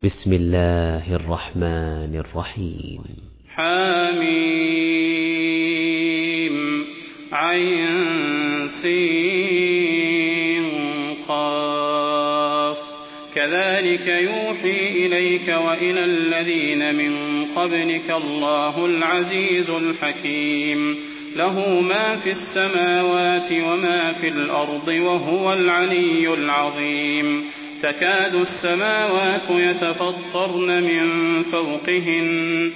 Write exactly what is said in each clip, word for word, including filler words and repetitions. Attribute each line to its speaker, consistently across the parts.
Speaker 1: بسم الله الرحمن الرحيم.
Speaker 2: حميم عين سين قاف كذلك يوحي إليك وإلى الذين من قبلك الله العزيز الحكيم له ما في السماوات وما في الأرض وهو العلي العظيم تكاد السماوات يتفطرن من فوقهن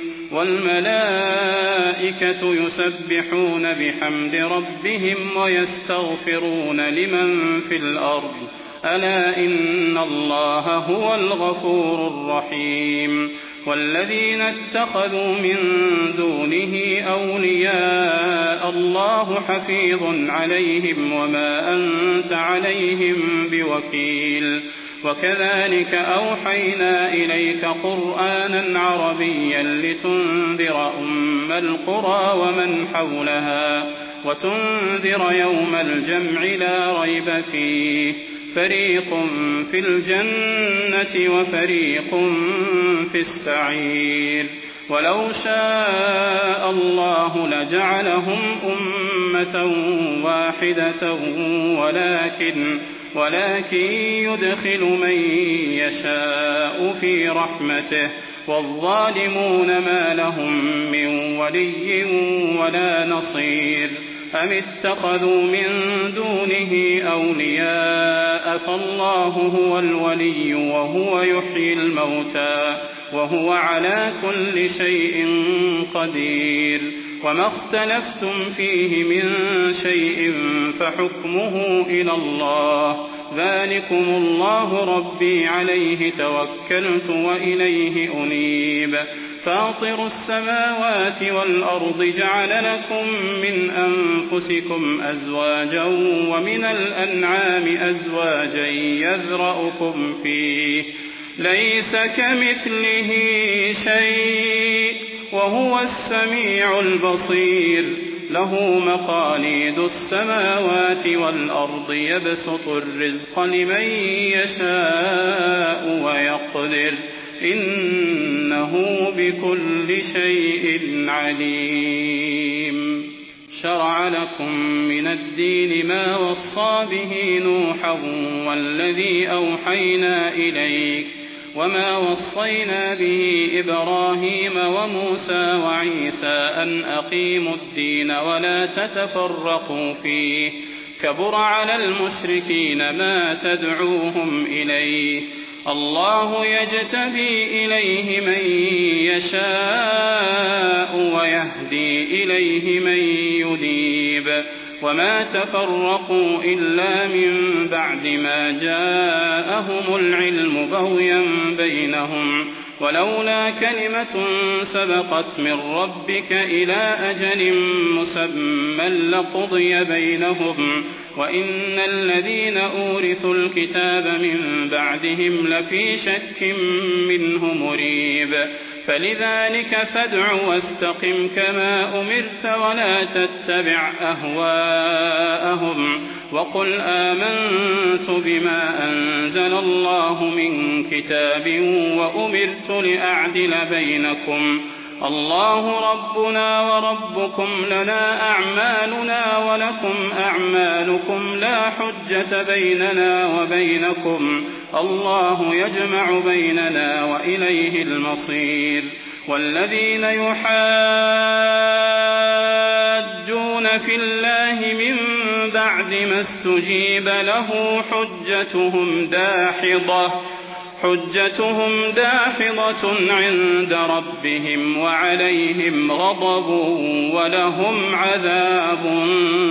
Speaker 2: والملائكة يسبحون بحمد ربهم ويستغفرون لمن في الأرض ألا إن الله هو الغفور الرحيم والذين اتخذوا من دونه أولياء الله حفيظ عليهم وما أنت عليهم بوكيل وكذلك أوحينا إليك قرآنا عربيا لتنذر أم القرى ومن حولها وتنذر يوم الجمع لا ريب فيه فريق في الجنة وفريق في السعير ولو شاء الله لجعلهم أمة واحدة ولكن ولكن يدخل من يشاء في رحمته والظالمون ما لهم من ولي ولا نصير أم اتخذوا من دونه أولياء فالله هو الولي وهو يحيي الموتى وهو على كل شيء قدير وما اختلفتم فيه من شيء فحكمه إلى الله ذلكم الله ربي عليه توكلت وإليه أنيب فاطر السماوات والأرض جعل لكم من أنفسكم أزواجا ومن الأنعام أزواجا يذرأكم فيه ليس كمثله شيء وهو السميع البصير له مقاليد السماوات والأرض يبسط الرزق لمن يشاء ويقدر إنه بكل شيء عليم شرع لكم من الدين ما وصى به نوحا والذي أوحينا إليك وما وصينا به إبراهيم وموسى وعيسى أن أقيموا الدين ولا تتفرقوا فيه كبر على المشركين ما تدعوهم إليه الله يجتبي إليه من يشاء ويهدي إليه من ينيب وما تفرقوا إلا من بعد ما جاءهم العلم بغيا بينهم ولولا كلمة سبقت من ربك إلى أجل مسمى لقضي بينهم وإن الذين أورثوا الكتاب من بعدهم لفي شك منه مريب فلذلك فادع واستقم كما أمرت ولا تتبع أهواءهم وقل آمنت بما أنزل الله من كتاب وأمرت لأعدل بينكم الله ربنا وربكم لنا أعمالنا ولكم أعمالكم لا حجة بيننا وبينكم الله يجمع بيننا وإليه المصير والذين يحاجون في الله من بعد ما استجيب له حجتهم داحضة حجتهم داحضة عند ربهم وعليهم غضب ولهم عذاب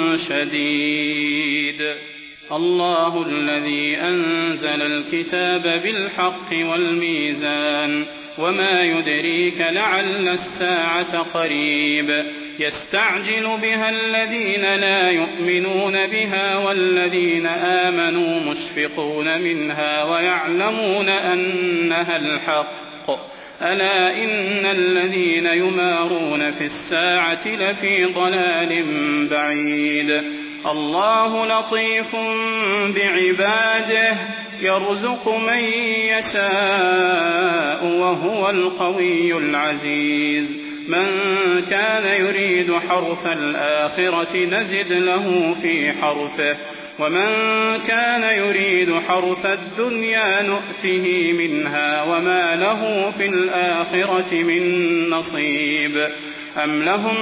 Speaker 2: شديد الله الذي أنزل الكتاب بالحق والميزان وما يدريك لعل الساعة قريب يستعجل بها الذين لا يؤمنون بها والذين آمنوا مشفقون منها ويعلمون أنها الحق ألا إن الذين يمارون في الساعة لفي ضلال بعيد الله لطيف بعباده يرزق من يشاء وهو القوي العزيز من كان يريد حرث الآخرة نزد له في حرثه ومن كان يريد حرث الدنيا نؤته منها وما له في الآخرة من نصيب أم لهم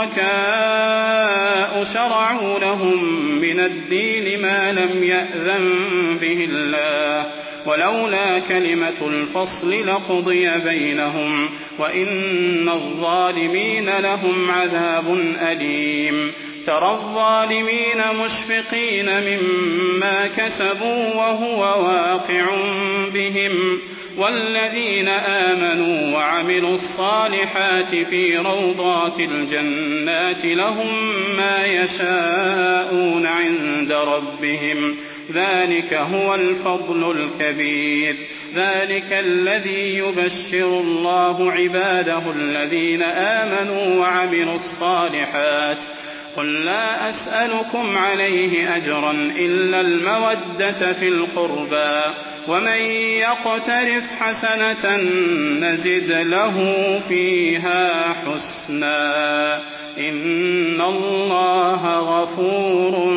Speaker 2: شركاء شرعوا لهم من الدين ما لم يأذن به الله ولولا كلمة الفصل لقضي بينهم وإن الظالمين لهم عذاب أليم ترى الظالمين مشفقين مما كسبوا وهو واقع بهم والذين آمنوا وعملوا الصالحات في روضات الجنات لهم ما يشاءون عند ربهم ذلك هو الفضل الكبير ذلك الذي يبشر الله عباده الذين آمنوا وعملوا الصالحات قل لا أسألكم عليه أجرا إلا المودة في القربى ومن يقترف حسنة نزد له فيها حسنا إن الله غفور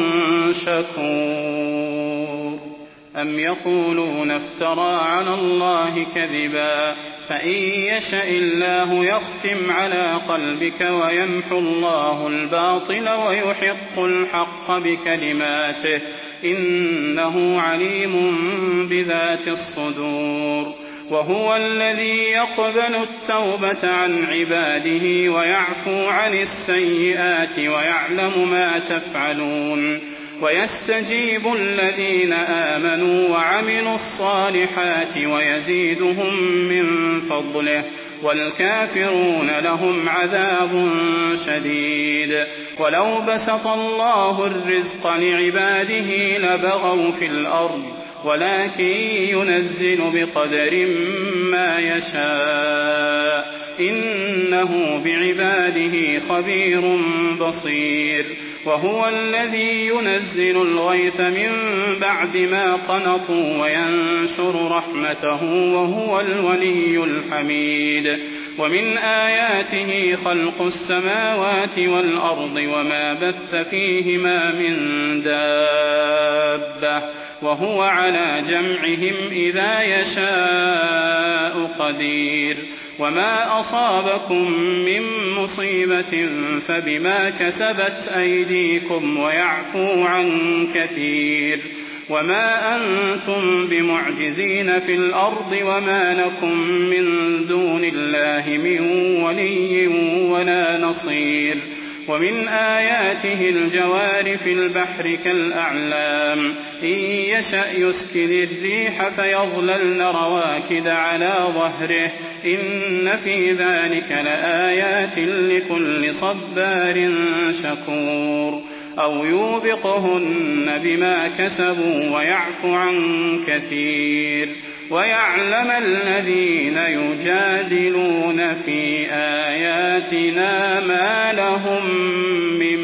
Speaker 2: شكور أم يقولون افترى على الله كذبا فإن يشأ الله يختم على قلبك ويمحو الله الباطل ويحق الحق بكلماته إنه عليم بذات الصدور وهو الذي يقبل التوبة عن عباده ويعفو عن السيئات ويعلم ما تفعلون ويستجيب الذين آمنوا وعملوا الصالحات ويزيدهم من فضله والكافرون لهم عذاب شديد ولو بسط الله الرزق لعباده لبغوا في الأرض ولكن ينزل بقدر ما يشاء إنه بعباده خبير بصير وهو الذي ينزل الغيث من بعد ما قنطوا وينشر رحمته وهو الولي الحميد ومن آياته خلق السماوات والأرض وما بث فيهما من دابة وهو على جمعهم إذا يشاء قدير وما أصابكم من مصيبة فبما كسبت أيديكم ويعفو عن كثير وما أنتم بمعجزين في الأرض وما لكم من دون الله من ولي ولا نصير ومن آياته الجوار في البحر كالأعلام إن يشأ يسكن الريح فيظللن رواكد على ظهره إن في ذلك لآيات لكل صبار شكور أو يوبقهن بما كسبوا ويعفو عن كثير ويعلم الذين يجادلون في آياتنا ما لهم من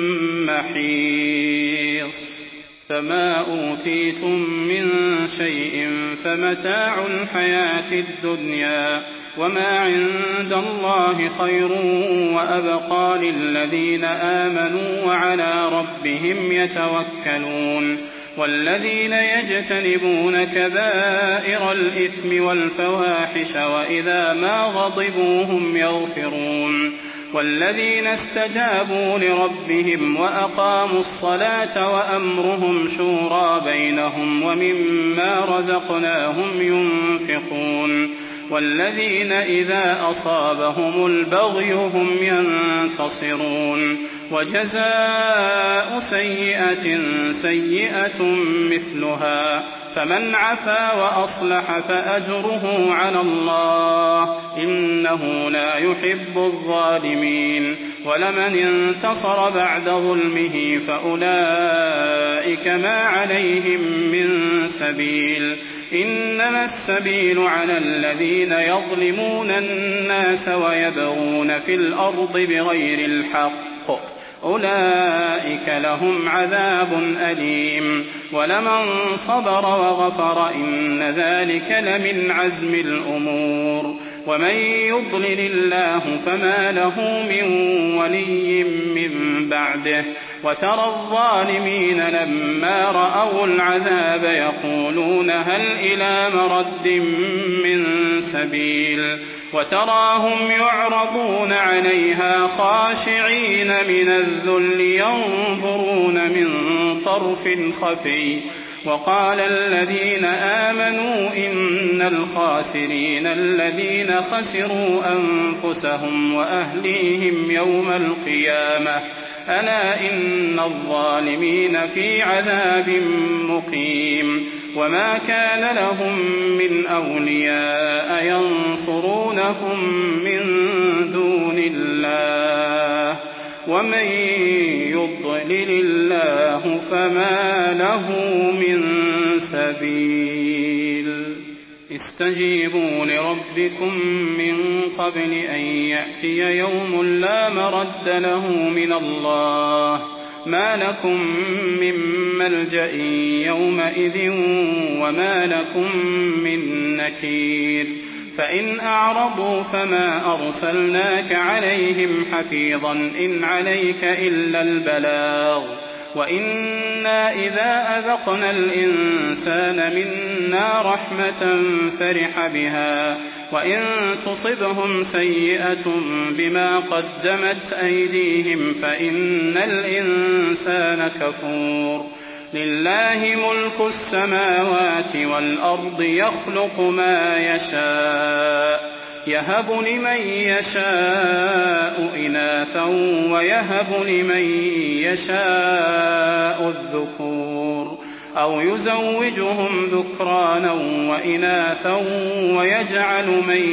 Speaker 2: محيص فما أوتيتم من شيء فمتاع الحياة الدنيا وما عند الله خير وأبقى للذين آمنوا وعلى ربهم يتوكلون والذين يجتنبون كبائر الإثم والفواحش وإذا ما غضبوا هم يغفرون والذين استجابوا لربهم وأقاموا الصلاة وأمرهم شورى بينهم ومما رزقناهم ينفقون والذين إذا أصابهم البغي هم ينتصرون وجزاء سيئة سيئة مثلها فمن عفا وأصلح فأجره على الله إنه لا يحب الظالمين ولمن انتصر بعد ظلمه فأولئك ما عليهم من سبيل إنما السبيل على الذين يظلمون الناس ويبغون في الأرض بغير الحق أولئك لهم عذاب أليم ولمن صبر وغفر إن ذلك لمن عزم الأمور ومن يضلل الله فما له من ولي من بعده وترى الظالمين لما رأوا العذاب يقولون هل إلى مرد من سبيل وتراهم يعرضون عليها خاشعين من الذل ينظرون من طرف خفي وقال الذين آمنوا إن الخاسرين الذين خسروا أنفسهم وأهليهم يوم القيامة ألا إن الظالمين في عذاب مقيم وما كان لهم من أولياء ينصرونهم من دون الله ومن يضلل الله فما له من سبيل استجيبوا لربكم من قبل أن يأتي يوم لا مرد له من الله ما لكم من ملجأ يومئذ وما لكم من نكير فإن أعرضوا فما أرسلناك عليهم حفيظا إن عليك إلا البلاغ وإنا إذا أذقنا الإنسان منا رحمة فرح بها وإن تصبهم سيئة بما قدمت أيديهم فإن الإنسان كفور لله ملك السماوات والأرض يخلق ما يشاء يهب لمن يشاء إناثا ويهب لمن يشاء الذكور أو يزوجهم ذكرانا وإناثا ويجعل من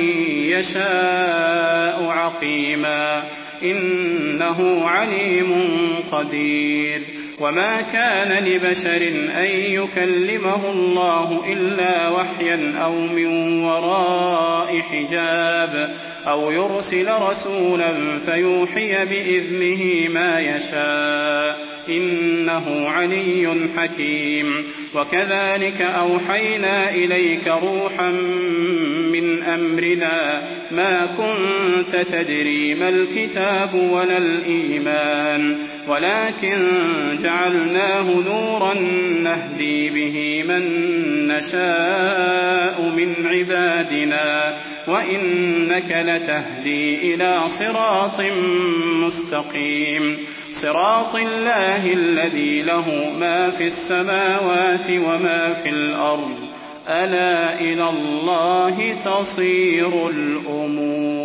Speaker 2: يشاء عقيما إنه عليم قدير وما كان لبشر أن يكلمه الله إلا وحيا أو من وراء حجاب أو يرسل رسولا فيوحي بإذنه ما يشاء إنه علي حكيم وكذلك أوحينا إليك روحا من أمرنا ما كنت تدري ما الكتاب ولا الإيمان ولكن جعلناه نورا نهدي به من نشاء من عبادنا وإنك لتهدي إلى صراط مستقيم صراط الله الذي له ما في السماوات وما في الأرض ألا إلى الله تصير الأمور